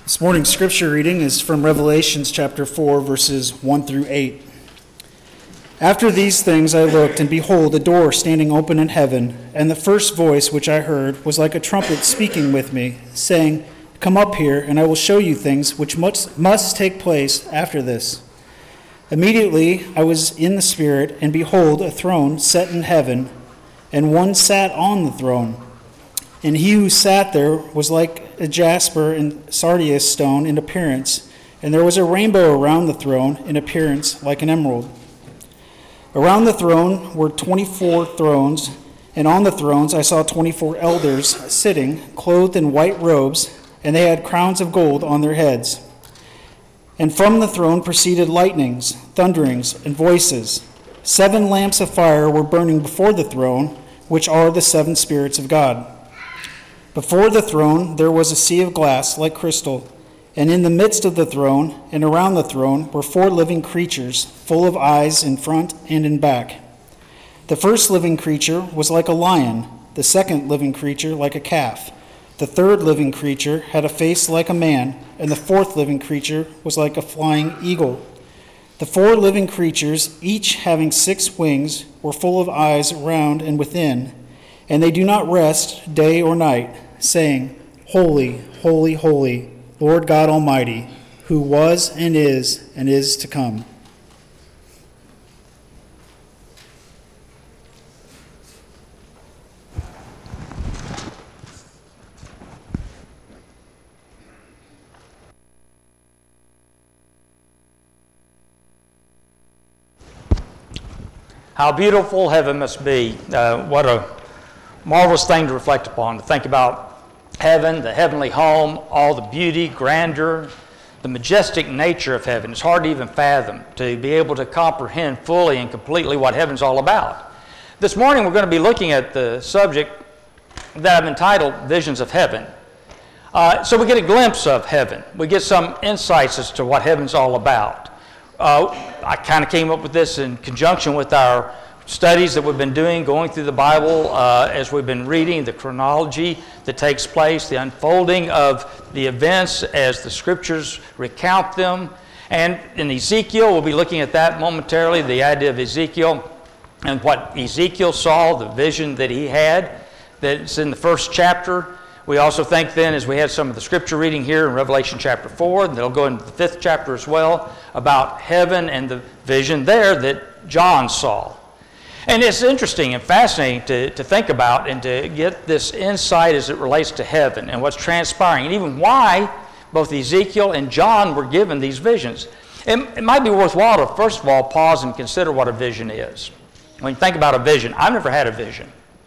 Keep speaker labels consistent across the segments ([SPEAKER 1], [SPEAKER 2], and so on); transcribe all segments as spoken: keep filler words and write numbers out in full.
[SPEAKER 1] This morning's scripture reading is from Revelation chapter four, verses one through eight. After these things I looked, and behold, a door standing open in heaven, and the first voice which I heard was like a trumpet speaking with me, saying, Come up here, and I will show you things which must, must take place after this. Immediately I was in the Spirit, and behold, a throne set in heaven, and one sat on the throne. And he who sat there was like a jasper and sardius stone in appearance, and there was a rainbow around the throne in appearance like an emerald. Around the throne were twenty-four thrones, and on the thrones I saw twenty-four elders sitting, clothed in white robes, and they had crowns of gold on their heads. And from the throne proceeded lightnings, thunderings, and voices. Seven lamps of fire were burning before the throne, which are the seven spirits of God. Before the throne there was a sea of glass like crystal, and in the midst of the throne and around the throne were four living creatures, full of eyes in front and in back. The first living creature was like a lion, the second living creature like a calf. The third living creature had a face like a man, and the fourth living creature was like a flying eagle. The four living creatures, each having six wings, were full of eyes around and within, and they do not rest day or night, saying, Holy, holy, holy, Lord God Almighty, who was and is and is to come.
[SPEAKER 2] How beautiful heaven must be. Uh, what a marvelous thing to reflect upon, to think about heaven, the heavenly home, all the beauty, grandeur, the majestic nature of heaven. It's hard to even fathom, to be able to comprehend fully and completely what heaven's all about. This morning we're going to be looking at the subject that I've entitled Visions of Heaven. Uh, so we get a glimpse of heaven. We get some insights as to what heaven's all about. Uh, I kind of came up with this in conjunction with our studies that we've been doing, going through the Bible uh, as we've been reading the chronology that takes place, the unfolding of the events as the scriptures recount them. And in Ezekiel, we'll be looking at that momentarily, the idea of Ezekiel and what Ezekiel saw, the vision that he had, that's in the first chapter. We also think then, as we had some of the scripture reading here in Revelation chapter four, and they'll go into the fifth chapter as well, about heaven and the vision there that John saw. And it's interesting and fascinating to, to think about and to get this insight as it relates to heaven and what's transpiring, and even why both Ezekiel and John were given these visions. It, it might be worthwhile to, first of all, pause and consider what a vision is. When you think about a vision, I've never had a vision.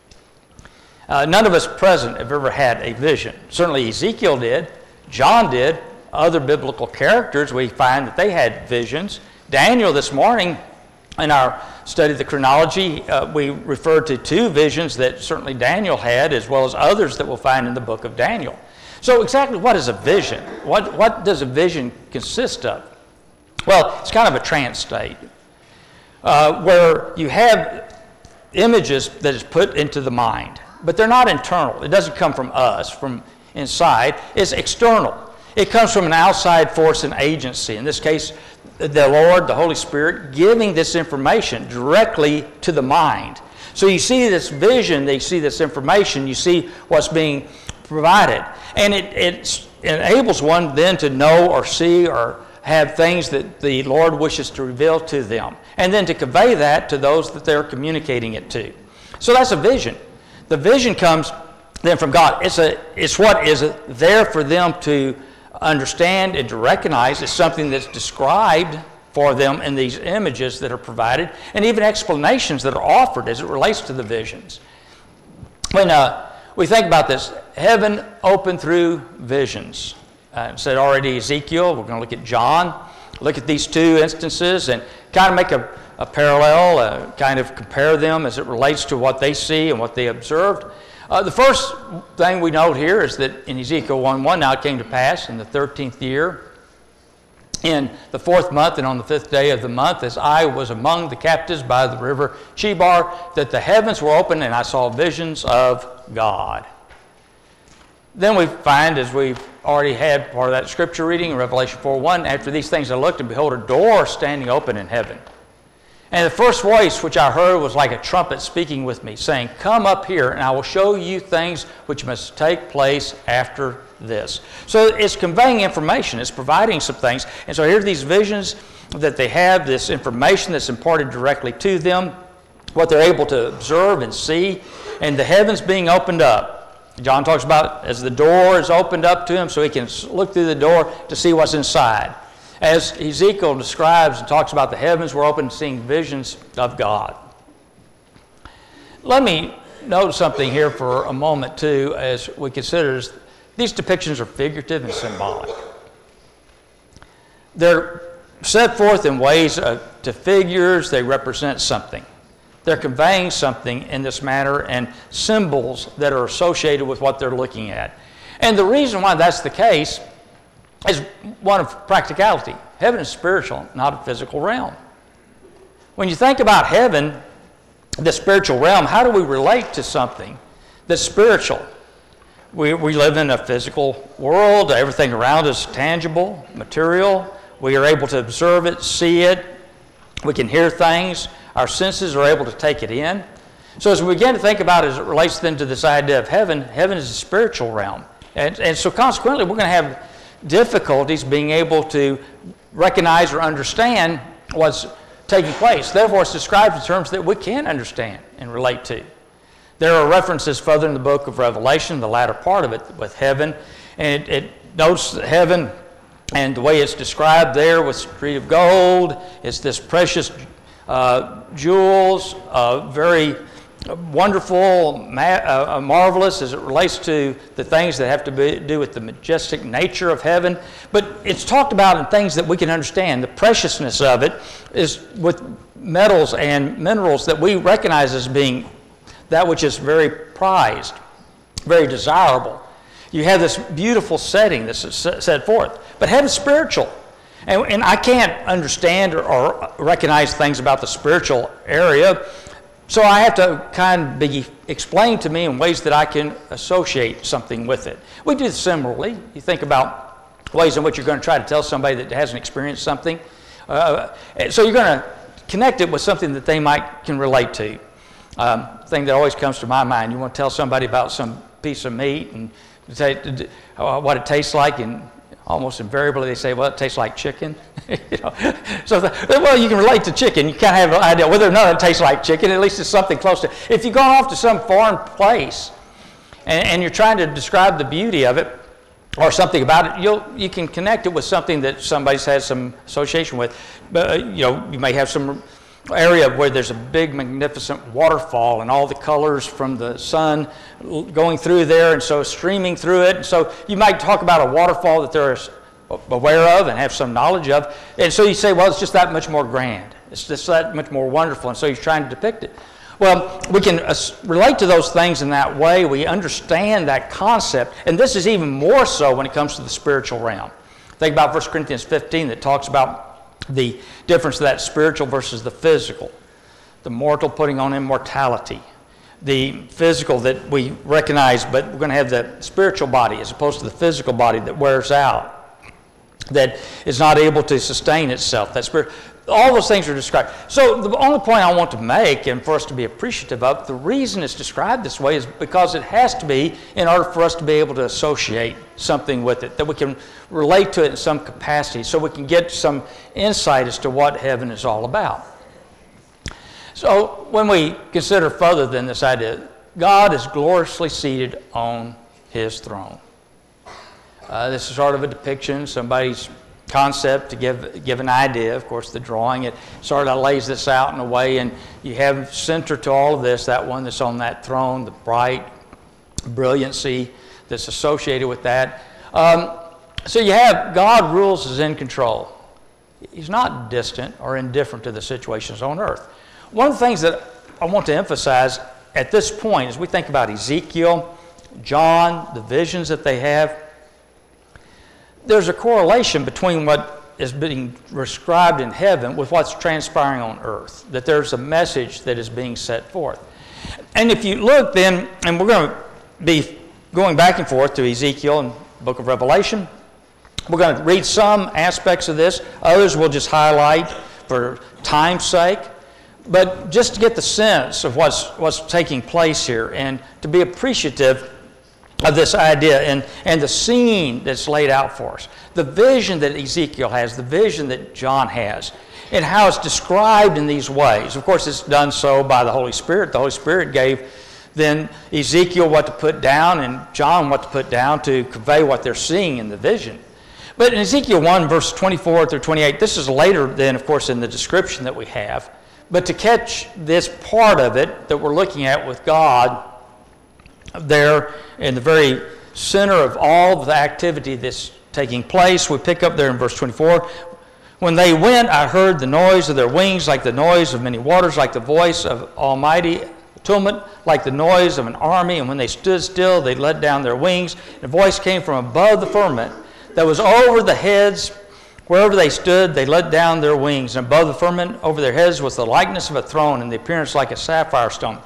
[SPEAKER 2] Uh, none of us present have ever had a vision. Certainly Ezekiel did, John did, other biblical characters, we find that they had visions. Daniel this morning, in our study of the chronology, uh, we referred to two visions that certainly Daniel had, as well as others that we'll find in the book of Daniel. So exactly what is a vision? What, what does a vision consist of? Well, it's kind of a trance state, uh, where you have images that is put into the mind, but they're not internal. It doesn't come from us, from inside. It's external. It comes from an outside force and agency. In this case, the Lord, the Holy Spirit, giving this information directly to the mind. So you see this vision, you see this information, you see what's being provided. And it, it enables one then to know or see or have things that the Lord wishes to reveal to them. And then to convey that to those that they're communicating it to. So that's a vision. The vision comes then from God. It's, a, it's what is there for them to understand and to recognize. It's something that's described for them in these images that are provided, and even explanations that are offered as it relates to the visions. When uh, we think about this, heaven opened through visions. Uh, said already Ezekiel, we're going to look at John, look at these two instances and kind of make a, a parallel, uh, kind of compare them as it relates to what they see and what they observed. Uh, the first thing we note here is that in Ezekiel one one, now it came to pass in the thirteenth year, in the fourth month and on the fifth day of the month, as I was among the captives by the river Chebar, that the heavens were open and I saw visions of God. Then we find, as we've already had part of that scripture reading in Revelation four one, after these things I looked, and behold, a door standing open in heaven. And the first voice which I heard was like a trumpet speaking with me, saying, Come up here, and I will show you things which must take place after this. So it's conveying information. It's providing some things. And so here are these visions that they have, this information that's imparted directly to them, what they're able to observe and see, and the heavens being opened up. John talks about as the door is opened up to him so he can look through the door to see what's inside. As Ezekiel describes and talks about the heavens were open, seeing visions of God. Let me note something here for a moment too as we consider this. These depictions are figurative and symbolic. They're set forth in ways of, to figures, they represent something. They're conveying something in this manner and symbols that are associated with what they're looking at. And the reason why that's the case is one of practicality. Heaven is spiritual, not a physical realm. When you think about heaven, the spiritual realm, how do we relate to something that's spiritual? We, we live in a physical world. Everything around us is tangible, material. We are able to observe it, see it. We can hear things. Our senses are able to take it in. So as we begin to think about it as it relates then to this idea of heaven, heaven is a spiritual realm. And, and so consequently, we're going to have difficulties being able to recognize or understand what's taking place. Therefore, it's described in terms that we can understand and relate to. There are references further in the book of Revelation, the latter part of it, with heaven. And it, it notes heaven and the way it's described there with street of gold. It's this precious uh, jewels, uh, very wonderful, ma- uh, marvelous as it relates to the things that have to be, do with the majestic nature of heaven. But it's talked about in things that we can understand. The preciousness of it is with metals and minerals that we recognize as being that which is very prized, very desirable. You have this beautiful setting that's set forth. But heaven's spiritual. And, and I can't understand or, or recognize things about the spiritual area, so I have to kind of be explained to me in ways that I can associate something with it. We do this similarly. You think about ways in which you're going to try to tell somebody that hasn't experienced something. Uh, so you're going to connect it with something that they might can relate to. Um, thing that always comes to my mind, you want to tell somebody about some piece of meat and say uh, what it tastes like, and almost invariably they say, well, it tastes like chicken. you know? So, the, well, you can relate to chicken. You kind of have an idea whether or not it tastes like chicken. At least it's something close to. If you've gone off to some foreign place and, and you're trying to describe the beauty of it or something about it, you'll you can connect it with something that somebody's had some association with. But uh, you know, you may have some area where there's a big, magnificent waterfall and all the colors from the sun going through there, and so streaming through it. And so you might talk about a waterfall that they're aware of and have some knowledge of. And so you say, well, it's just that much more grand. It's just that much more wonderful. And so you're trying to depict it. Well, we can uh, relate to those things in that way. We understand that concept. And this is even more so when it comes to the spiritual realm. Think about First Corinthians fifteen that talks about the difference of that spiritual versus the physical. The mortal putting on immortality. The physical that we recognize, but we're going to have the spiritual body as opposed to the physical body that wears out, that is not able to sustain itself. That spirit, all those things are described. So the only point I want to make, and for us to be appreciative of, the reason it's described this way is because it has to be in order for us to be able to associate something with it, that we can relate to it in some capacity, so we can get some insight as to what heaven is all about. So when we consider further than this idea, God is gloriously seated on his throne. Uh, this is sort of a depiction, somebody's concept to give give an idea. Of course, the drawing, it sort of lays this out in a way, and you have center to all of this, that one that's on that throne, the bright brilliancy that's associated with that. Um, so you have God rules, is in control. He's not distant or indifferent to the situations on earth. One of the things that I want to emphasize at this point as we think about Ezekiel, John, the visions that they have, there's a correlation between what is being described in heaven with what's transpiring on earth, that there's a message that is being set forth. And if you look then, and we're going to be going back and forth to Ezekiel and the book of Revelation. We're going to read some aspects of this. Others we'll just highlight for time's sake. But just to get the sense of what's, what's taking place here and to be appreciative of this idea and, and the scene that's laid out for us. The vision that Ezekiel has, the vision that John has, and how it's described in these ways. Of course, it's done so by the Holy Spirit. The Holy Spirit gave then Ezekiel what to put down and John what to put down to convey what they're seeing in the vision. But in Ezekiel one, verse twenty-four through twenty-eight, this is later than, of course, in the description that we have. But to catch this part of it that we're looking at with God there in the very center of all the activity that's taking place, we pick up there in verse twenty-four. When they went, I heard the noise of their wings like the noise of many waters, like the voice of Almighty tumult, like the noise of an army. And when they stood still, they let down their wings. And a voice came from above the firmament that was over the heads. Wherever they stood, they let down their wings. And above the firmament, over their heads, was the likeness of a throne, and the appearance like a sapphire stone.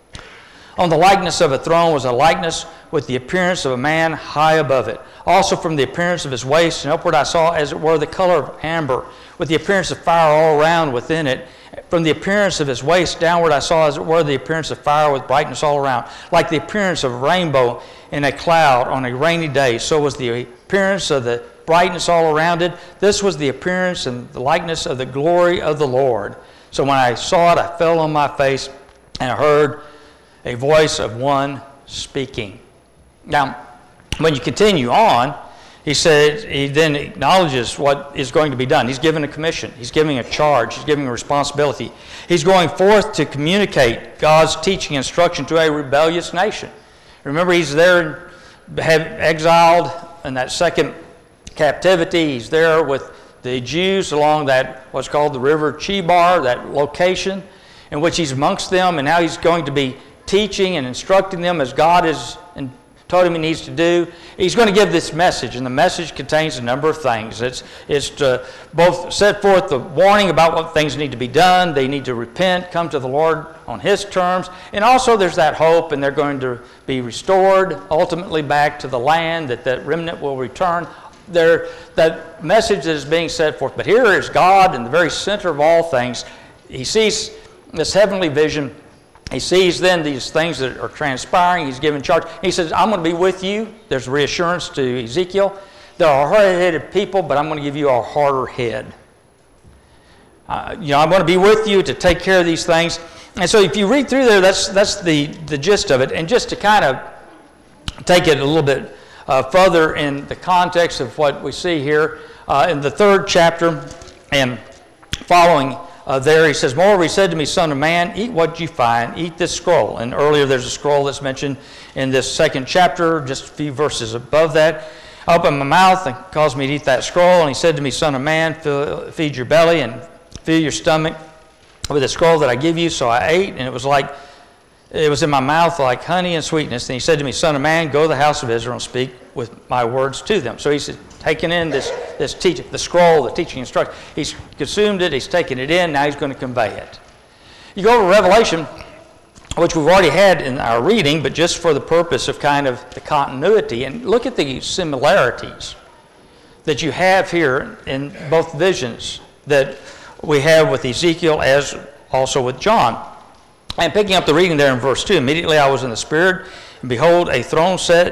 [SPEAKER 2] On the likeness of a throne was a likeness with the appearance of a man high above it. Also from the appearance of his waist and upward I saw as it were the color of amber, with the appearance of fire all around within it. From the appearance of his waist downward I saw as it were the appearance of fire with brightness all around, like the appearance of a rainbow in a cloud on a rainy day. So was the appearance of the brightness all around it. This was the appearance and the likeness of the glory of the Lord. So when I saw it, I fell on my face, and I heard a voice of one speaking. Now, when you continue on, he said, he then acknowledges what is going to be done. He's given a commission. He's giving a charge. He's giving a responsibility. He's going forth to communicate God's teaching and instruction to a rebellious nation. Remember, he's there, exiled in that second captivity. He's there with the Jews along that, what's called the river Chebar, that location in which he's amongst them, and now he's going to be teaching and instructing them as God has told him he needs to do. He's going to give this message, and the message contains a number of things. It's, it's to both set forth the warning about what things need to be done. They need to repent, come to the Lord on his terms, and also there's that hope, and they're going to be restored ultimately back to the land, that that remnant will return. There, that message that is being set forth. But here is God in the very center of all things. He sees this heavenly vision. He sees then these things that are transpiring. He's given charge. He says, I'm going to be with you. There's reassurance to Ezekiel. There are hard-headed people, but I'm going to give you a harder head. Uh, you know, I'm going to be with you to take care of these things. And so if you read through there, that's, that's the, the gist of it. And just to kind of take it a little bit uh, further in the context of what we see here, uh, in the third chapter and following Uh, there he says, moreover, he said to me, son of man, eat what you find, eat this scroll. And earlier there's a scroll that's mentioned in this second chapter, just a few verses above that. I opened my mouth and caused me to eat that scroll. And he said to me, son of man, fill, feed your belly and fill your stomach with the scroll that I give you. So I ate, and it was like, it was in my mouth like honey and sweetness. And he said to me, son of man, go to the house of Israel and speak with my words to them. So he said, taking in this, this teaching, the scroll, the teaching instruction. He's consumed it, he's taken it in, now he's going to convey it. You go to Revelation, which we've already had in our reading, but just for the purpose of kind of the continuity, and look at the similarities that you have here in both visions that we have with Ezekiel as also with John. And picking up the reading there in verse two, immediately I was in the Spirit, and behold, a throne set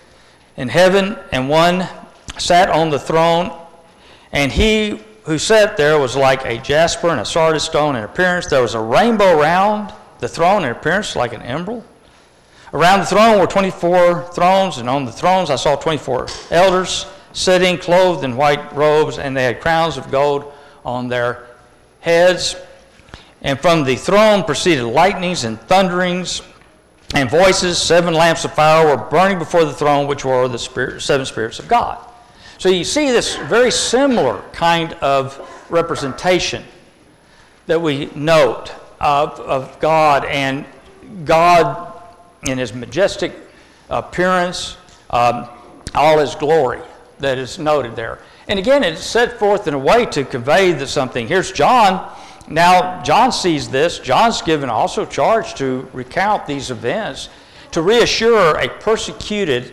[SPEAKER 2] in heaven, and one sat on the throne, and he who sat there was like a jasper and a sardis stone in appearance. There was a rainbow around the throne in appearance like an emerald. Around the throne were twenty-four thrones, and on the thrones I saw twenty-four elders sitting, clothed in white robes, and they had crowns of gold on their heads. And from the throne proceeded lightnings and thunderings and voices. Seven lamps of fire were burning before the throne, which were the spirit, seven spirits of God. So you see this very similar kind of representation that we note of, of God, and God in his majestic appearance, um, all his glory that is noted there. And again, it's set forth in a way to convey that something. Here's John. Now, John sees this. John's given also charge to recount these events. to reassure a persecuted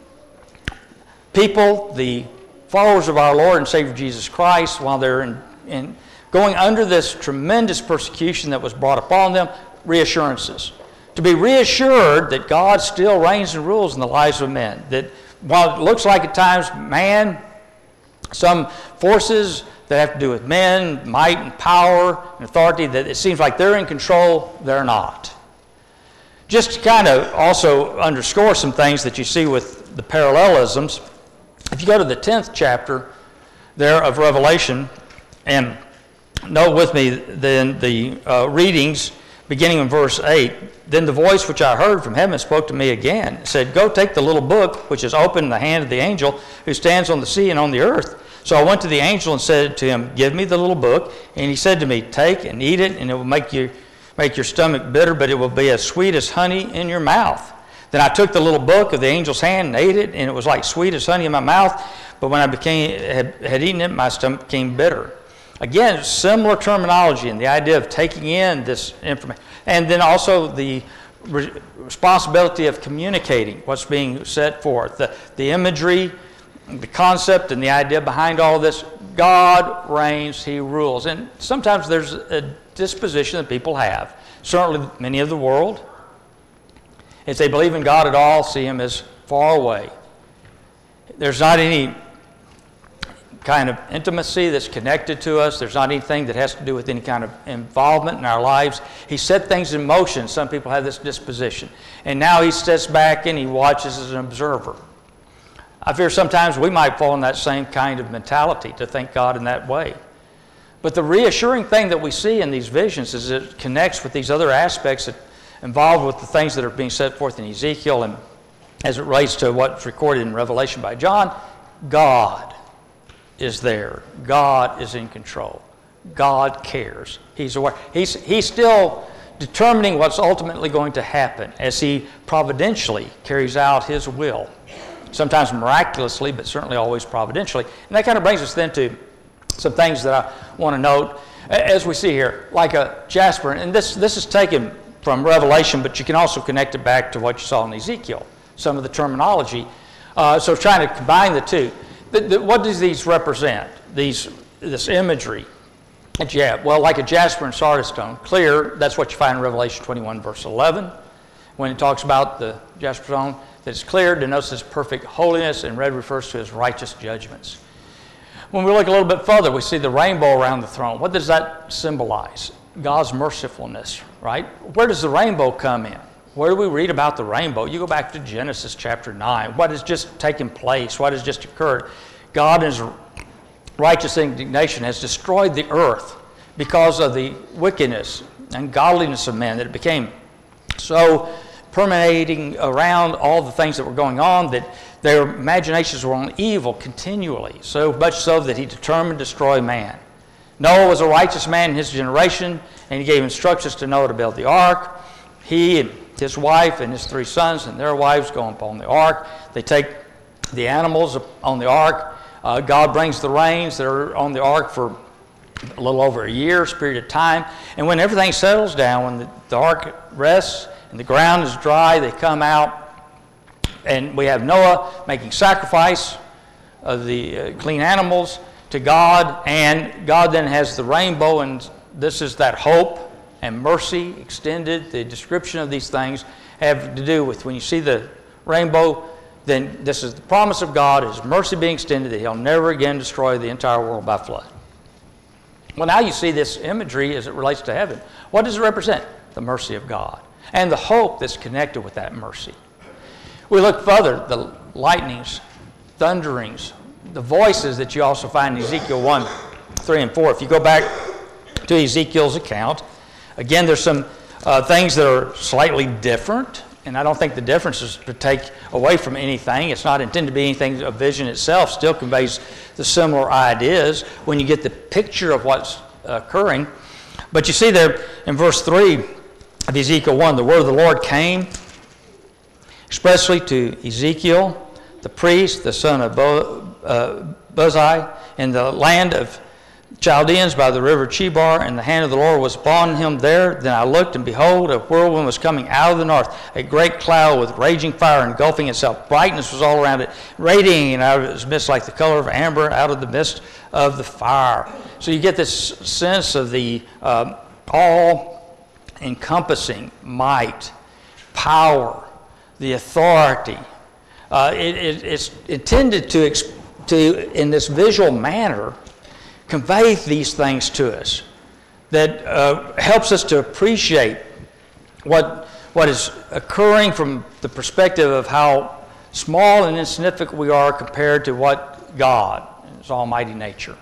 [SPEAKER 2] people, the followers of our Lord and Savior Jesus Christ, while they're in, in going under this tremendous persecution that was brought upon them, reassurances. To be reassured that God still reigns and rules in the lives of men. That while it looks like at times man, some forces that have to do with men, might and power and authority, that it seems like they're in control, they're not. Just to kind of also underscore some things that you see with the parallelisms, if you go to the tenth chapter there of Revelation, and note with me then the uh, readings beginning in verse eight, then the voice which I heard from heaven spoke to me again, said, go take the little book which is open in the hand of the angel who stands on the sea and on the earth. So I went to the angel and said to him, give me the little book. And he said to me, take and eat it, and it will make you make your stomach bitter, but it will be as sweet as honey in your mouth. Then I took the little book of the angel's hand and ate it, and it was like sweet as honey in my mouth. But when I became had, had eaten it, my stomach became bitter. Again, similar terminology and the idea of taking in this information. And then also the re- responsibility of communicating what's being set forth. The, the imagery, the concept, and the idea behind all of this. God reigns, He rules. And sometimes there's a disposition that people have. Certainly many of the world, if they believe in God at all, see Him as far away. There's not any kind of intimacy that's connected to us. There's not anything that has to do with any kind of involvement in our lives. He set things in motion. Some people have this disposition. And now He sits back and He watches as an observer. I fear sometimes we might fall in that same kind of mentality to think God in that way. But the reassuring thing that we see in these visions is it connects with these other aspects that involved with the things that are being set forth in Ezekiel, and as it relates to what's recorded in Revelation by John. God is there. God is in control. God cares. He's aware. He's, he's still determining what's ultimately going to happen as He providentially carries out His will. Sometimes miraculously, but certainly always providentially. And that kind of brings us then to some things that I want to note as we see here, like a jasper. And this, this is taken from Revelation, but you can also connect it back to what you saw in Ezekiel, some of the terminology. Uh, so trying to combine the two. The, the, what does these represent, these, this imagery that you have? Well, like a jasper and sardis stone, clear, that's what you find in Revelation twenty-one, verse eleven. When it talks about the jasper stone, that it's clear, denotes His perfect holiness, and red refers to His righteous judgments. When we look a little bit further, we see the rainbow around the throne. What does that symbolize? God's mercifulness, right? Where does the rainbow come in? Where do we read about the rainbow? You go back to Genesis chapter nine. What has just taken place? What has just occurred? God in His righteous indignation has destroyed the earth because of the wickedness and godliness of men, that it became so permeating around all the things that were going on that their imaginations were on evil continually, so much so that He determined to destroy man. Noah was a righteous man in his generation, and He gave instructions to Noah to build the ark. He and his wife and his three sons and their wives go upon the ark. They take the animals on the ark. Uh, God brings the rains that are on the ark for a little over a year's period of time. And when everything settles down, when the, the ark rests and the ground is dry, they come out, and we have Noah making sacrifice of the uh, clean animals to God, and God then has the rainbow, and this is that hope and mercy extended. The description of these things have to do with when you see the rainbow, then this is the promise of God, His mercy being extended, that He'll never again destroy the entire world by flood. Well, now you see this imagery as it relates to heaven. What does it represent? The mercy of God and the hope that's connected with that mercy. We look further, the lightnings, thunderings, the voices that you also find in Ezekiel one, three, and four. If you go back to Ezekiel's account, again, there's some uh, things that are slightly different, and I don't think the difference is to take away from anything. It's not intended to be anything. A vision itself still conveys the similar ideas when you get the picture of what's occurring. But you see there in verse three of Ezekiel one, the word of the Lord came expressly to Ezekiel, the priest, the son of Bo, uh, Buzai, in the land of Chaldeans by the river Chebar, and the hand of the Lord was upon him there. Then I looked, and behold, a whirlwind was coming out of the north, a great cloud with raging fire engulfing itself. Brightness was all around it, radiating out of its midst like the color of amber out of the midst of the fire. So you get this sense of the uh, all-encompassing might, power, the authority. Uh, it, it, it's intended to, to, in this visual manner, convey these things to us that uh, helps us to appreciate what, what is occurring from the perspective of how small and insignificant we are compared to what God, His almighty nature.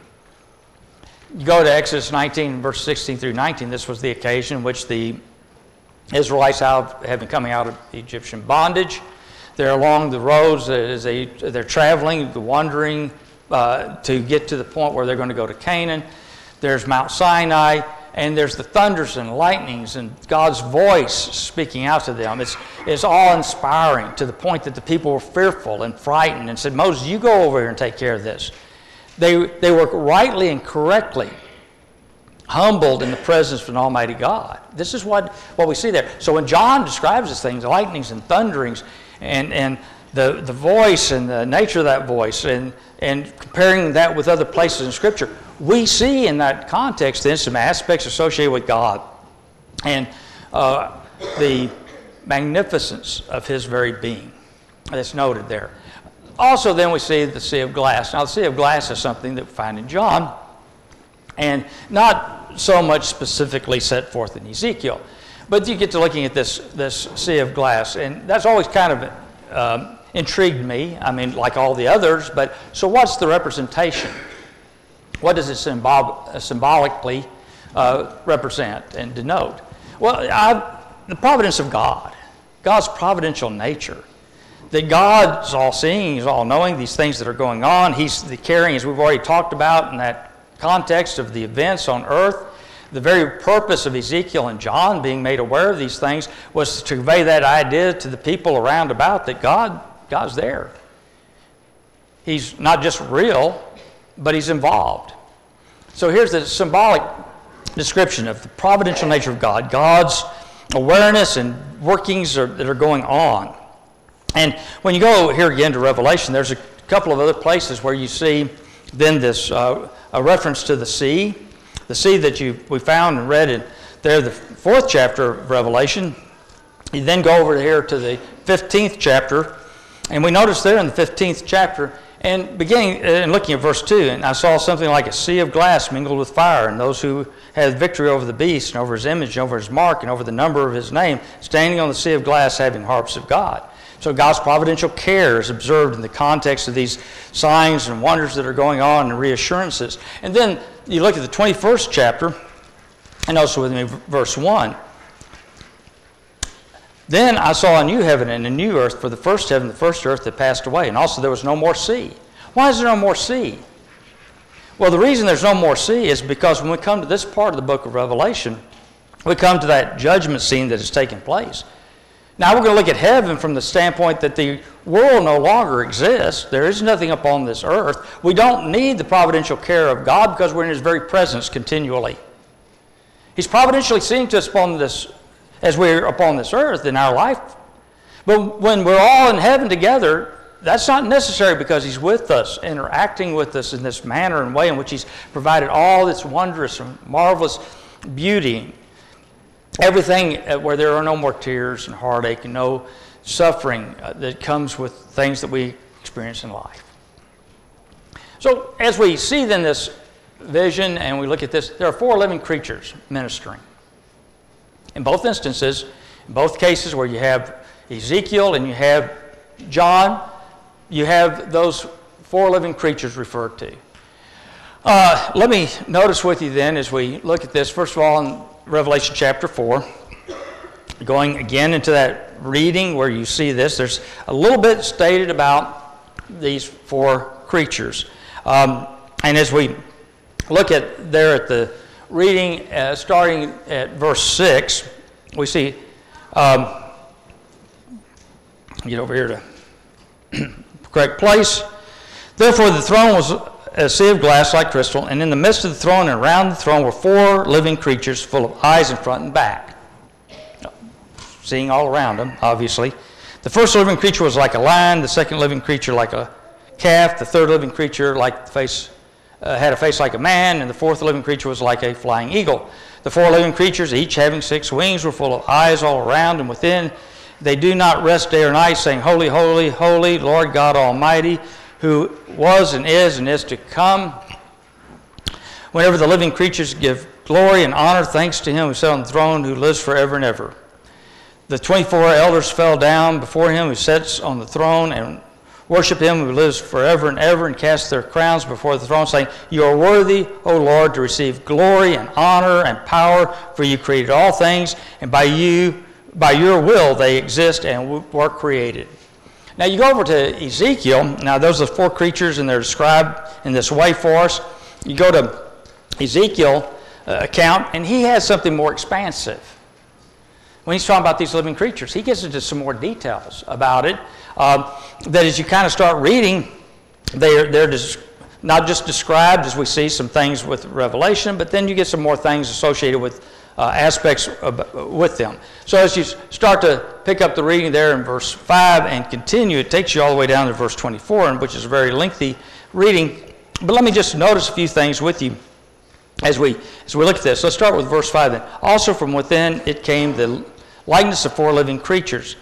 [SPEAKER 2] You go to Exodus nineteen, verse sixteen through nineteen. This was the occasion in which the Israelites out, have been coming out of Egyptian bondage. They're along the roads as they, they're traveling, wandering uh, to get to the point where they're going to go to Canaan. There's Mount Sinai, and there's the thunders and lightnings and God's voice speaking out to them. It's, it's awe-inspiring to the point that the people were fearful and frightened and said, Moses, you go over here and take care of this. They, they were rightly and correctly humbled in the presence of an almighty God. This is what, what we see there. So when John describes these things, lightnings and thunderings, and, and the, the voice and the nature of that voice, and, and comparing that with other places in Scripture, we see in that context then some aspects associated with God and uh, the magnificence of His very being that's noted there. Also then we see the Sea of Glass. Now the Sea of Glass is something that we find in John, and not so much specifically set forth in Ezekiel. But you get to looking at this, this Sea of Glass, and that's always kind of um, intrigued me. I mean, like all the others, but so what's the representation? What does it symbol- uh, symbolically uh, represent and denote? Well, I, the providence of God, God's providential nature. That God's all-seeing, He's all-knowing, these things that are going on. He's the carrying, as we've already talked about in that context of the events on earth. The very purpose of Ezekiel and John being made aware of these things was to convey that idea to the people around about that God, God's there. He's not just real, but He's involved. So here's the symbolic description of the providential nature of God, God's awareness and workings are, that are going on. And when you go here again to Revelation, there's a couple of other places where you see then this uh, a reference to the sea, the sea that you we found and read in there, the fourth chapter of Revelation. You then go over here to the fifteenth chapter, and we notice there in the fifteenth chapter, and beginning and looking at verse two, and I saw something like a sea of glass mingled with fire, and those who had victory over the beast and over his image and over his mark and over the number of his name, standing on the sea of glass having harps of God. So God's providential care is observed in the context of these signs and wonders that are going on and reassurances. And then you look at the twenty-first chapter, and also with me verse one. Then I saw a new heaven and a new earth, for the first heaven and the first earth had passed away, and also there was no more sea. Why is there no more sea? Well, the reason there's no more sea is because when we come to this part of the book of Revelation, we come to that judgment scene that has taken place. Now we're going to look at heaven from the standpoint that the world no longer exists. There is nothing upon this earth. We don't need the providential care of God because we're in His very presence continually. He's providentially seeing to us upon this, as we're upon this earth in our life. But when we're all in heaven together, that's not necessary because He's with us, interacting with us in this manner and way in which He's provided all this wondrous and marvelous beauty. Everything where there are no more tears and heartache and no suffering that comes with things that we experience in life. So as we see then this vision and we look at this, there are four living creatures ministering. In both instances, in both cases where you have Ezekiel and you have John, you have those four living creatures referred to. Uh, let me notice with you then as we look at this, first of all, in Revelation chapter four, going again into that reading where you see this, there's a little bit stated about these four creatures. Um, and as we look at there at the reading, uh, starting at verse six, we see, um, get over here to the correct place. Therefore the throne was a sea of glass like crystal, and in the midst of the throne and around the throne were four living creatures full of eyes in front and back. Seeing all around them, obviously. The first living creature was like a lion, the second living creature like a calf, the third living creature like the face, uh, had a face like a man, and the fourth living creature was like a flying eagle. The four living creatures, each having six wings, were full of eyes all around and within. They do not rest day or night, saying, Holy, holy, holy, Lord God Almighty, who was and is and is to come. Whenever the living creatures give glory and honor, thanks to him who sat on the throne, who lives forever and ever. The twenty-four elders fell down before him who sits on the throne and worship him who lives forever and ever, and cast their crowns before the throne, saying, You are worthy, O Lord, to receive glory and honor and power, for you created all things, and by you, by your will they exist and were created. Now you go over to Ezekiel. Now those are the four creatures, and they're described in this way for us. You go to Ezekiel uh, account, and he has something more expansive. When he's talking about these living creatures, he gets into some more details about it. Uh, that as you kind of start reading, they're, they're des- not just described as we see some things with Revelation, but then you get some more things associated with uh, aspects of, with them. So as you start to pick up the reading there in verse five and continue, it takes you all the way down to verse twenty-four, which is a very lengthy reading. But let me just notice a few things with you as we, as we look at this. Let's start with verse five then. Also from within it came the likeness of four living creatures.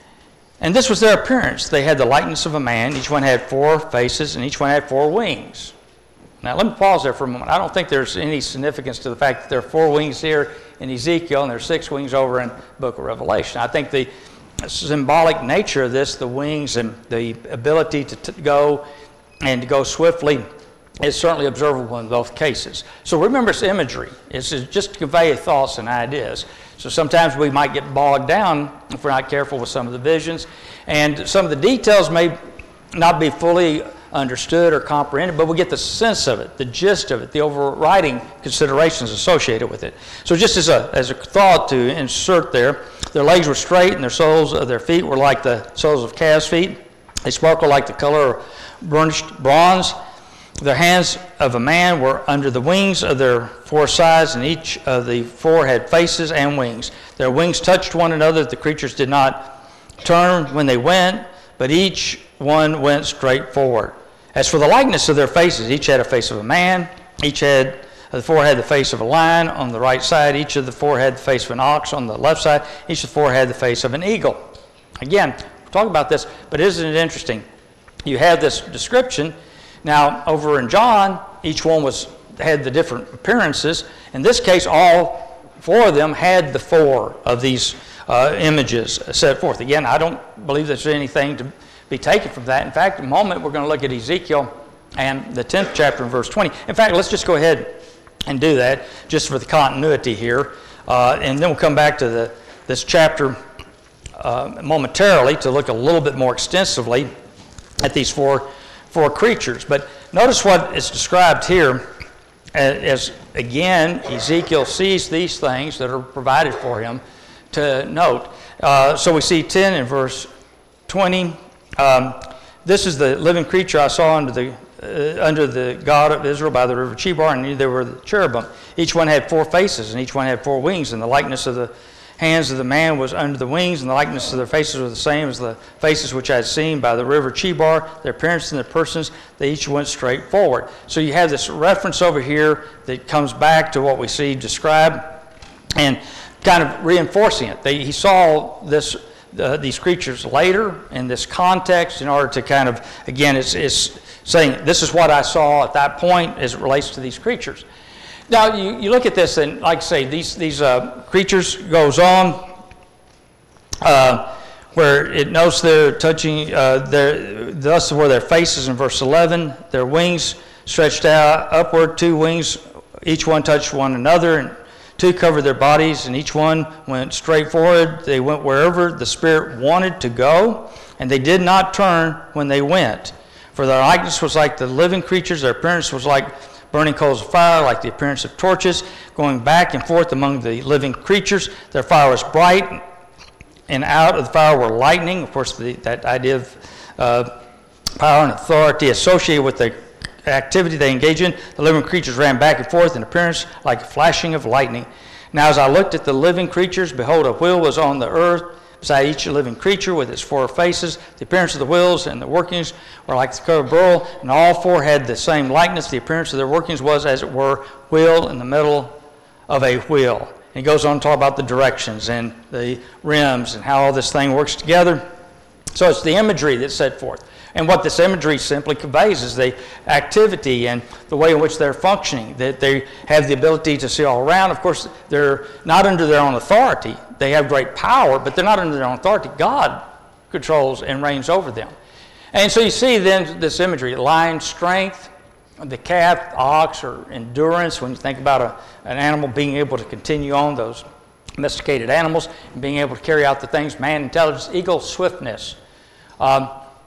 [SPEAKER 2] And this was their appearance. They had the likeness of a man. Each one had four faces, and each one had four wings. Now, let me pause there for a moment. I don't think there's any significance to the fact that there are four wings here in Ezekiel, and there's six wings over in the book of Revelation. I think the symbolic nature of this, the wings and the ability to t- go and to go swiftly, is certainly observable in both cases. So remember, it's imagery. It's just to convey thoughts and ideas. So sometimes we might get bogged down if we're not careful with some of the visions. And some of the details may not be fully understood or comprehended, but we get the sense of it, the gist of it, the overriding considerations associated with it. So just as a, as a thought to insert there, their legs were straight and their soles of their feet were like the soles of calves' feet. They sparkled like the color of burnished bronze. The hands of a man were under the wings of their four sides, and each of the four had faces and wings. Their wings touched one another. The creatures did not turn when they went, but each one went straight forward. As for the likeness of their faces, each had a face of a man. Each had, of the four had the face of a lion on the right side. Each of the four had the face of an ox on the left side. Each of the four had the face of an eagle. Again, we'll talk about this, but isn't it interesting? You have this description. Now, over in John, each one was had the different appearances. In this case, all four of them had the four of these uh, images set forth. Again, I don't believe there's anything to be taken from that. In fact, in a moment, we're going to look at Ezekiel and the tenth chapter in verse twenty. In fact, let's just go ahead and do that, just for the continuity here. Uh, and then we'll come back to the, this chapter uh, momentarily to look a little bit more extensively at these four four creatures. But notice what is described here as, again, Ezekiel sees these things that are provided for him to note. Uh, so we see ten in verse twenty. Um, this is the living creature I saw under the uh, under the God of Israel by the river Chebar, and there were the cherubim. Each one had four faces, and each one had four wings, and the likeness of the hands of the man was under the wings, and the likeness of their faces were the same as the faces which I had seen by the river Chebar. Their appearance and their persons, they each went straight forward. So you have this reference over here that comes back to what we see described and kind of reinforcing it. They, he saw this uh, these creatures later in this context in order to kind of, again, it's, it's saying this is what I saw at that point as it relates to these creatures. Now, you, you look at this, and like I say, these, these uh, creatures goes on uh, where it notes they're touching, uh, their, thus were their faces in verse eleven, their wings stretched out upward, two wings, each one touched one another, and two covered their bodies, and each one went straight forward. They went wherever the Spirit wanted to go, and they did not turn when they went. For their likeness was like the living creatures, their appearance was like burning coals of fire, like the appearance of torches, going back and forth among the living creatures. Their fire was bright, and out of the fire were lightning. Of course, the, that idea of uh, power and authority associated with the activity they engage in, the living creatures ran back and forth in appearance like a flashing of lightning. Now as I looked at the living creatures, behold, a wheel was on the earth, beside each living creature with its four faces. The appearance of the wheels and the workings were like the curved burl, and all four had the same likeness. The appearance of their workings was, as it were, wheel in the middle of a wheel. And he goes on to talk about the directions and the rims and how all this thing works together. So it's the imagery that's set forth. And what this imagery simply conveys is the activity and the way in which they're functioning, that they have the ability to see all around. Of course, they're not under their own authority. They have great power, but they're not under their own authority. God controls and reigns over them. And so you see then this imagery, lion strength, the calf, the ox, or endurance, when you think about a, an animal being able to continue on, those domesticated animals, and being able to carry out the things, man intelligence, eagle swiftness. Um,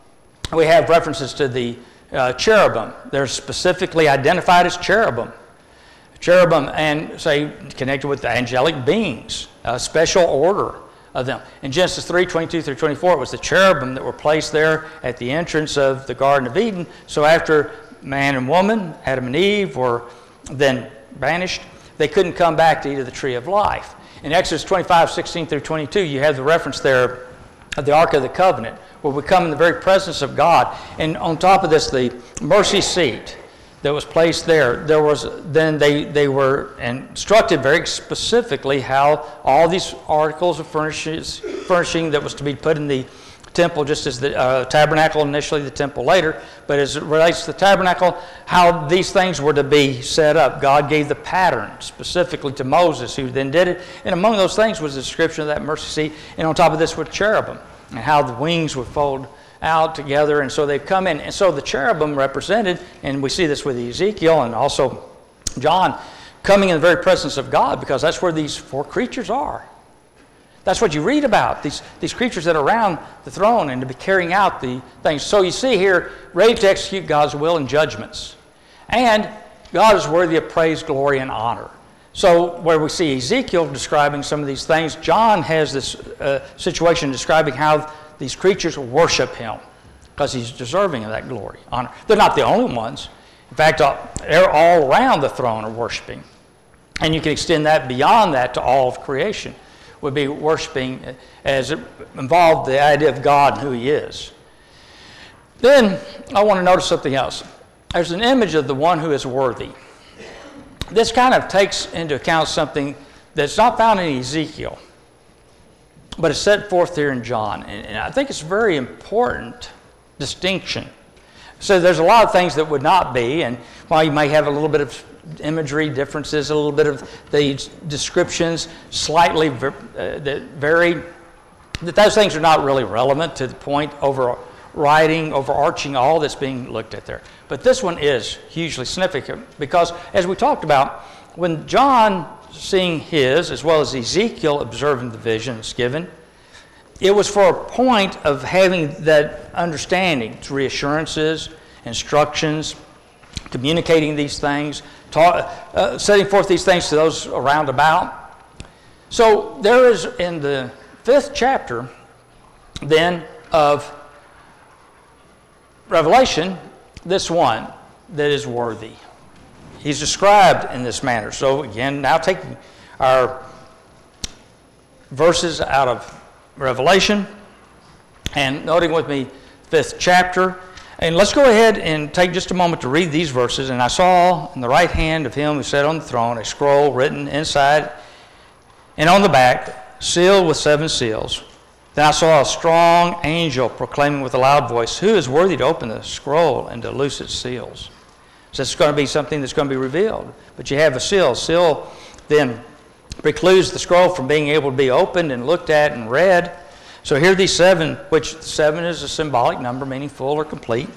[SPEAKER 2] We have references to the uh, cherubim. They're specifically identified as cherubim. Cherubim, and say, connected with the angelic beings, a special order of them. In Genesis three, twenty-two through twenty-four, it was the cherubim that were placed there at the entrance of the Garden of Eden. So after man and woman, Adam and Eve, were then banished, they couldn't come back to eat of the tree of life. In Exodus twenty-five, sixteen through twenty-two, you have the reference there of the Ark of the Covenant, where we come in the very presence of God. And on top of this, the mercy seat that was placed there, there was then they, they were instructed very specifically how all these articles of furnishes, furnishing that was to be put in the temple, just as the uh, tabernacle initially, the temple later, but as it relates to the tabernacle, how these things were to be set up. God gave the pattern specifically to Moses, who then did it. And among those things was the description of that mercy seat. And on top of this were cherubim, and how the wings would fold out together. And so they come in. And so the cherubim represented, and we see this with Ezekiel and also John, coming in the very presence of God, because that's where these four creatures are. That's what you read about, these, these creatures that are around the throne and to be carrying out the things. So you see here, ready to execute God's will and judgments. And God is worthy of praise, glory, and honor. So where we see Ezekiel describing some of these things, John has this uh, situation describing how these creatures worship him, because he's deserving of that glory, honor. They're not the only ones. In fact, they're all around the throne are worshiping. And you can extend that beyond that to all of creation, would be worshiping as it involved the idea of God and who he is. Then I want to notice something else. There's an image of the one who is worthy. This kind of takes into account something that's not found in Ezekiel, but it's set forth here in John. And, and I think it's a very important distinction. So there's a lot of things that would not be, and while you may have a little bit of imagery differences, a little bit of the descriptions slightly uh, that vary, that those things are not really relevant to the point overriding, overarching all that's being looked at there. But this one is hugely significant because, as we talked about, when John seeing his, as well as Ezekiel observing the visions given, it was for a point of having that understanding, reassurances, instructions, communicating these things, ta- uh, setting forth these things to those around about. So there is in the fifth chapter then of Revelation, this one that is worthy. He's described in this manner. So again, now taking our verses out of Revelation and noting with me fifth chapter. And let's go ahead and take just a moment to read these verses. And I saw in the right hand of him who sat on the throne a scroll written inside and on the back, sealed with seven seals. Then I saw a strong angel proclaiming with a loud voice, "Who is worthy to open the scroll and to loose its seals?" So it's going to be something that's going to be revealed. But you have a seal. Seal then precludes the scroll from being able to be opened and looked at and read. So here are these seven, which seven is a symbolic number, meaning full or complete.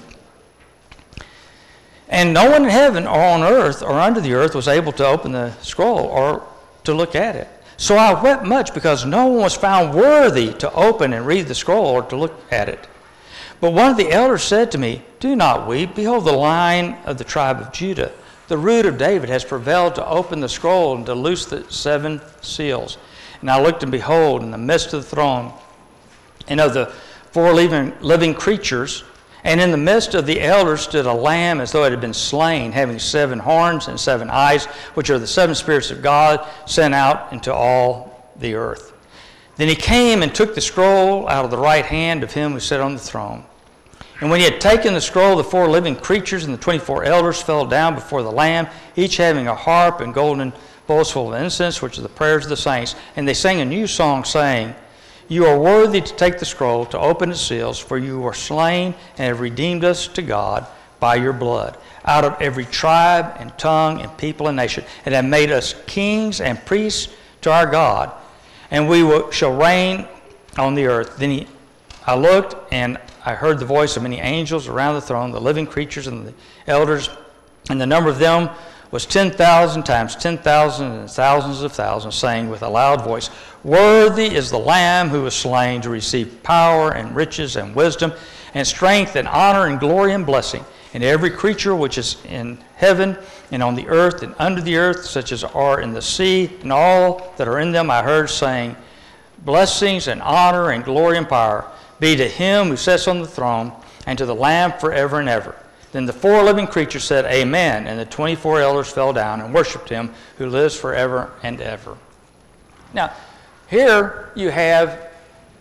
[SPEAKER 2] And no one in heaven or on earth or under the earth was able to open the scroll or to look at it. So I wept much because no one was found worthy to open and read the scroll or to look at it. But one of the elders said to me, "Do not weep. Behold, the Lion of the tribe of Judah, the root of David, has prevailed to open the scroll and to loose the seven seals." And I looked, and behold, in the midst of the throne and of the four living, living creatures, And in the midst of the elders stood a lamb as though it had been slain, having seven horns and seven eyes, which are the seven spirits of God sent out into all the earth. Then he came and took the scroll out of the right hand of him who sat on the throne. And when he had taken the scroll, the four living creatures and the twenty-four elders fell down before the Lamb, each having a harp and golden bowls full of incense, which are the prayers of the saints. And they sang a new song, saying, "You are worthy to take the scroll, to open its seals, for you were slain and have redeemed us to God by your blood, out of every tribe and tongue and people and nation, and have made us kings and priests to our God, and we will, shall reign on the earth." Then he, I looked, and I heard the voice of many angels around the throne, the living creatures and the elders, and the number of them was ten thousand times ten thousand and thousands of thousands, saying with a loud voice, "Worthy is the Lamb who was slain to receive power and riches and wisdom and strength and honor and glory and blessing. And every creature which is in heaven and on the earth and under the earth, such as are in the sea, and all that are in them, I heard saying, Blessings and honor and glory and power be to him who sits on the throne and to the Lamb forever and ever." Then the four living creatures said, "Amen." And the twenty-four elders fell down and worshipped him who lives forever and ever. Now, here you have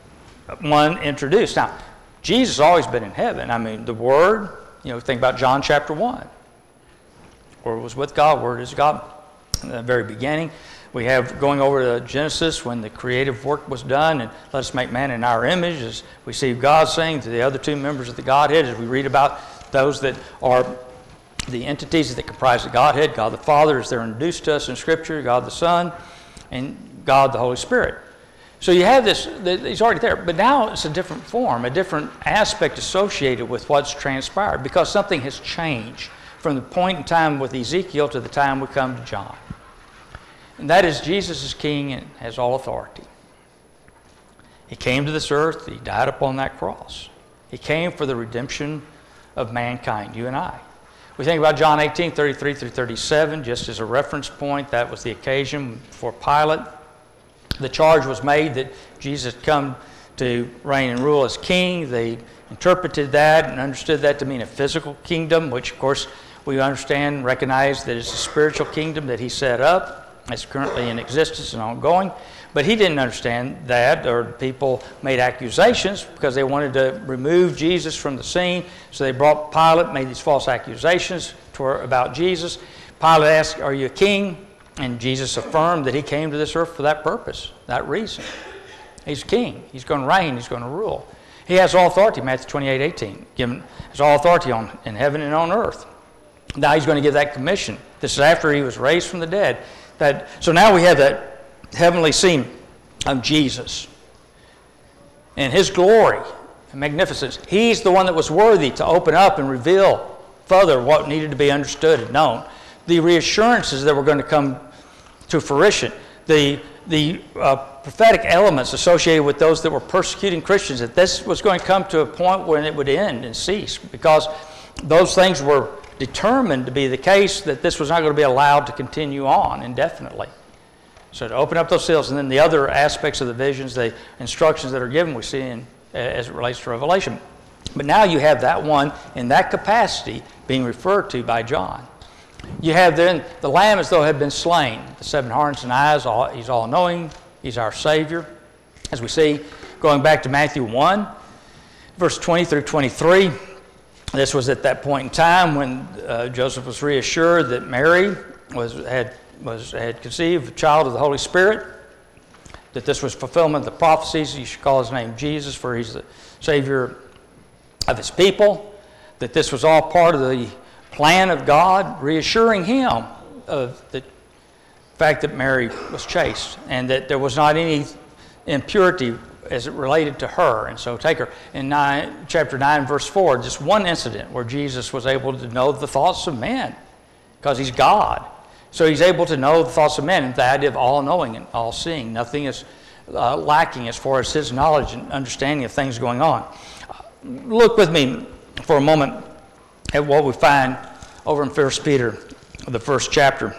[SPEAKER 2] one introduced. Now, Jesus has always been in heaven. I mean, the Word, you know, think about John chapter one. Word was with God, Word is God. In the very beginning, we have going over to Genesis when the creative work was done, and let us make man in our image, as we see God saying to the other two members of the Godhead, as we read about those that are the entities that comprise the Godhead, God the Father, as they're introduced to us in Scripture, God the Son, and God the Holy Spirit. So you have this, he's already there, but now it's a different form, a different aspect associated with what's transpired, because something has changed from the point in time with Ezekiel to the time we come to John. And that is, Jesus is king and has all authority. He came to this earth, he died upon that cross. He came for the redemption of mankind, you and I. We think about John eighteen, thirty-three through thirty-seven, just as a reference point. That was the occasion for Pilate. The charge was made that Jesus had come to reign and rule as king. They interpreted that and understood that to mean a physical kingdom, which of course we understand and recognize that it's a spiritual kingdom that he set up. It's currently in existence and ongoing. But he didn't understand that, or people made accusations because they wanted to remove Jesus from the scene. So they brought Pilate, made these false accusations about Jesus. Pilate asked, "Are you a king?" And Jesus affirmed that he came to this earth for that purpose, that reason. He's king. He's going to reign. He's going to rule. He has all authority, Matthew twenty-eight, eighteen. Given has all authority on, in heaven and on earth. Now he's going to give that commission. This is after he was raised from the dead. That, so now we have that heavenly scene of Jesus and his glory and magnificence. He's the one that was worthy to open up and reveal further what needed to be understood and known. The reassurances that were going to come to fruition, the, the uh, prophetic elements associated with those that were persecuting Christians, that this was going to come to a point when it would end and cease, because those things were determined to be the case, that this was not going to be allowed to continue on indefinitely. So to open up those seals, and then the other aspects of the visions, the instructions that are given, we see in, as it relates to Revelation. But now you have that one in that capacity being referred to by John. You have then the Lamb as though had been slain. The seven horns and eyes, all, he's all-knowing, he's our Savior. As we see, going back to Matthew one, verse twenty through twenty-three, this was at that point in time when uh, Joseph was reassured that Mary was had was had conceived a child of the Holy Spirit, that this was fulfillment of the prophecies. You should call his name Jesus, for he's the Savior of his people, that this was all part of the plan of God, reassuring him of the fact that Mary was chaste and that there was not any impurity as it related to her. And so take her in nine, chapter nine, verse four, just one incident where Jesus was able to know the thoughts of men because he's God. So he's able to know the thoughts of men, and the idea of all-knowing and all-seeing. Nothing is uh, lacking as far as his knowledge and understanding of things going on. Uh, look with me for a moment at what we find over in First Peter, the first chapter.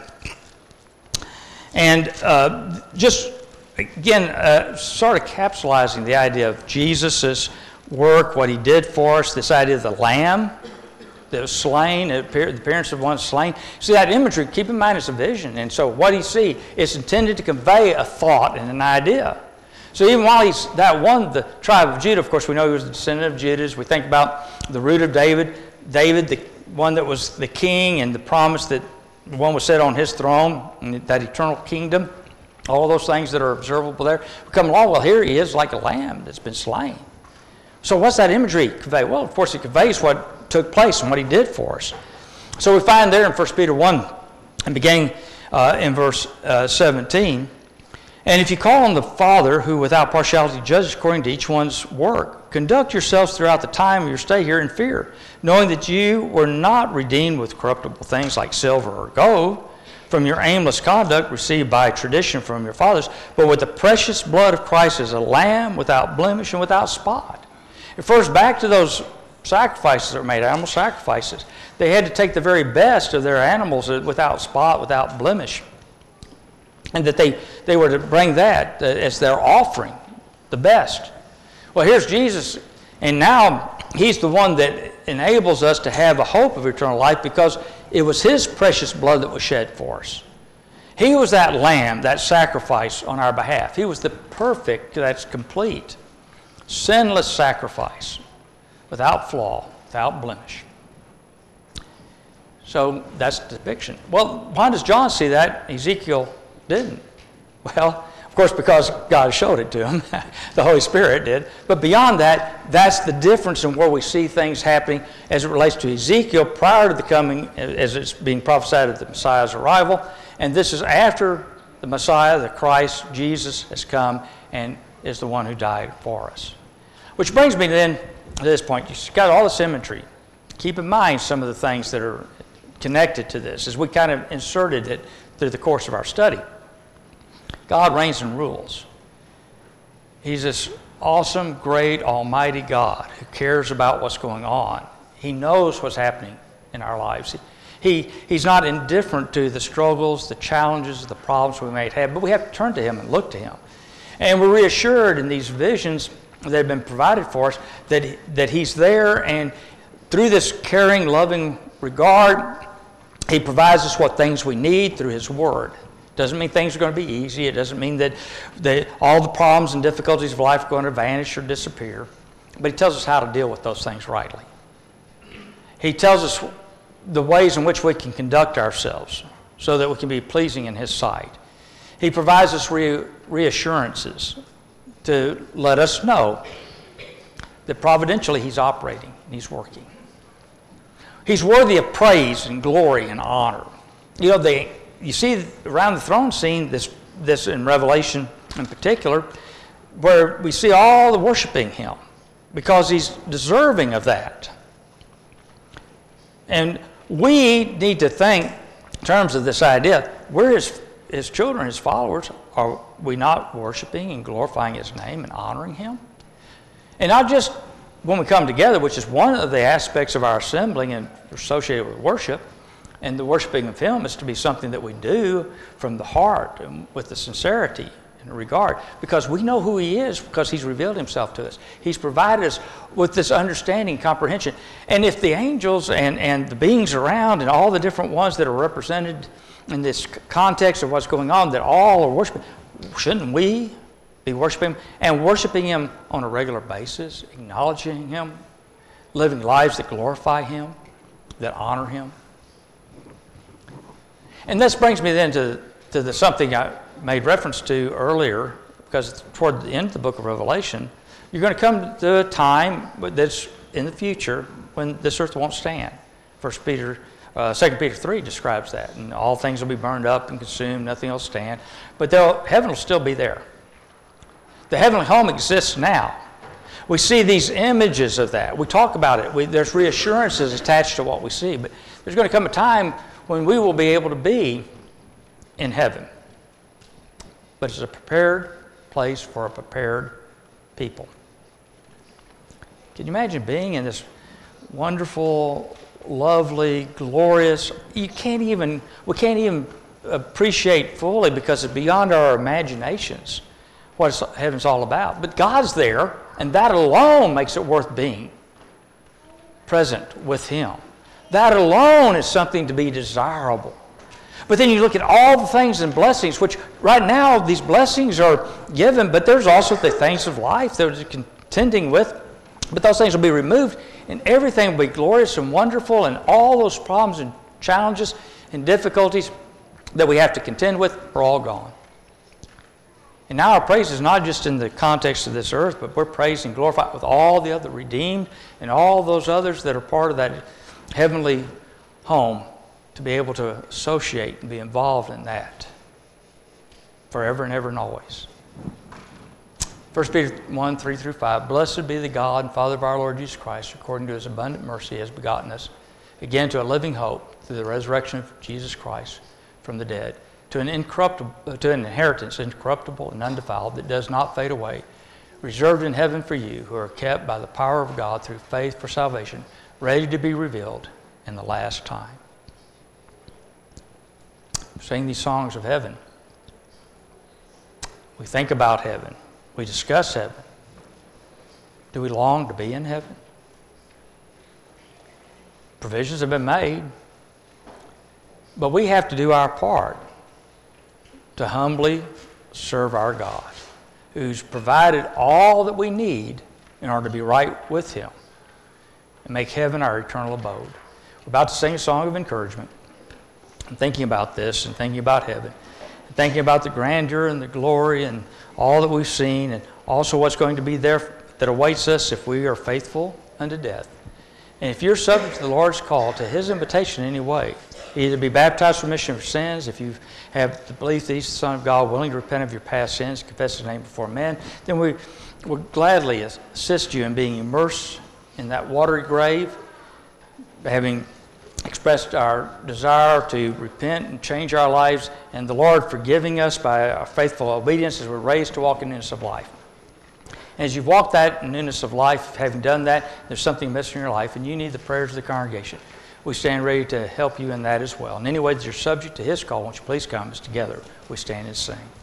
[SPEAKER 2] And uh, just, again, uh, sort of capsulizing the idea of Jesus as work, what he did for us, this idea of the lamb that was slain, the appearance of one slain. See, that imagery, keep in mind, it's a vision. And so what he see is intended to convey a thought and an idea. So even while he's that one, the tribe of Judah, of course, we know he was the descendant of Judah. As we think about the root of David, David, the one that was the king, and the promise that one was set on his throne, and that eternal kingdom, all those things that are observable there. We come along, well, here he is like a lamb that's been slain. So what's that imagery convey? Well, of course, it conveys what took place and what he did for us. So we find there in First Peter one, and beginning uh, in verse uh, seventeen, and if you call on the Father, who without partiality judges according to each one's work, conduct yourselves throughout the time of your stay here in fear, knowing that you were not redeemed with corruptible things like silver or gold from your aimless conduct received by tradition from your fathers, but with the precious blood of Christ as a lamb without blemish and without spot. It refers back to those sacrifices that were made, animal sacrifices. They had to take the very best of their animals without spot, without blemish. And that they, they were to bring that as their offering, the best. Well, here's Jesus, and now he's the one that enables us to have a hope of eternal life because it was his precious blood that was shed for us. He was that lamb, that sacrifice on our behalf. He was the perfect, that's complete, sinless sacrifice, without flaw, without blemish. So that's the depiction. Well, why does John see that? Ezekiel didn't. Well, of course, because God showed it to him. The Holy Spirit did. But beyond that, that's the difference in where we see things happening as it relates to Ezekiel prior to the coming, as it's being prophesied of the Messiah's arrival. And this is after the Messiah, the Christ, Jesus, has come and is the one who died for us. Which brings me then to this point. You've got all this imagery. Keep in mind some of the things that are connected to this as we kind of inserted it through the course of our study. God reigns and rules. He's this awesome, great, almighty God who cares about what's going on. He knows what's happening in our lives. He, he's not indifferent to the struggles, the challenges, the problems we may have, but we have to turn to him and look to him. And we're reassured in these visions that have been provided for us that, that he's there, and through this caring, loving regard, he provides us what things we need through his word. Doesn't mean things are going to be easy. It doesn't mean that, that all the problems and difficulties of life are going to vanish or disappear. But he tells us how to deal with those things rightly. He tells us the ways in which we can conduct ourselves so that we can be pleasing in his sight. He provides us re- reassurances to let us know that providentially he's operating and he's working. He's worthy of praise and glory and honor. You know, they, you see around the throne scene, this, this in Revelation in particular, where we see all the worshiping him because he's deserving of that. And we need to think in terms of this idea, we're his, his children, his followers. Are we not worshiping and glorifying his name and honoring him? And not just when we come together, which is one of the aspects of our assembling and associated with worship, and the worshiping of him is to be something that we do from the heart and with the sincerity and regard, because we know who he is, because he's revealed himself to us. He's provided us with this understanding, comprehension. And if the angels and, and the beings around and all the different ones that are represented in this context of what's going on, that all are worshiping, shouldn't we be worshiping him and worshiping him on a regular basis, acknowledging him, living lives that glorify him, that honor him? And this brings me then to, to the something I made reference to earlier, because toward the end of the book of Revelation, you're going to come to a time that's in the future when this earth won't stand. First Peter, uh, Second Peter three describes that, and all things will be burned up and consumed, nothing will stand, but heaven will still be there. The heavenly home exists now. We see these images of that. We talk about it. We, there's reassurances attached to what we see, but there's going to come a time when we will be able to be in heaven. But it's a prepared place for a prepared people. Can you imagine being in this wonderful, lovely, glorious, you can't even, we can't even appreciate fully because it's beyond our imaginations what heaven's all about. But God's there, and that alone makes it worth being present with Him. That alone is something to be desirable. But then you look at all the things and blessings, which right now these blessings are given, but there's also the things of life that we're contending with. But those things will be removed, and everything will be glorious and wonderful, and all those problems and challenges and difficulties that we have to contend with are all gone. And now our praise is not just in the context of this earth, but we're praised and glorified with all the other redeemed and all those others that are part of that heavenly home, to be able to associate and be involved in that forever and ever and always. First Peter one, three through five, blessed be the God and Father of our Lord Jesus Christ, according to His abundant mercy has begotten us, again to a living hope through the resurrection of Jesus Christ from the dead, to an incorruptible, to an inheritance incorruptible and undefiled that does not fade away, reserved in heaven for you, who are kept by the power of God through faith for salvation, ready to be revealed in the last time. Sing these songs of heaven. We think about heaven. We discuss heaven. Do we long to be in heaven? Provisions have been made, but we have to do our part to humbly serve our God, who's provided all that we need in order to be right with Him and make heaven our eternal abode. We're about to sing a song of encouragement. And thinking about this and thinking about heaven, and thinking about the grandeur and the glory and all that we've seen, and also what's going to be there that awaits us if we are faithful unto death. And if you're subject to the Lord's call, to His invitation in any way, either be baptized for remission of sins, if you have the belief that He's the Son of God, willing to repent of your past sins, confess His name before men, then we will gladly assist you in being immersed in that watery grave, having expressed our desire to repent and change our lives, and the Lord forgiving us by our faithful obedience as we're raised to walk in newness of life. And as you've walked that newness of life, having done that, there's something missing in your life, and you need the prayers of the congregation. We stand ready to help you in that as well. In any way that you're subject to His call, won't you please come as together we stand and sing.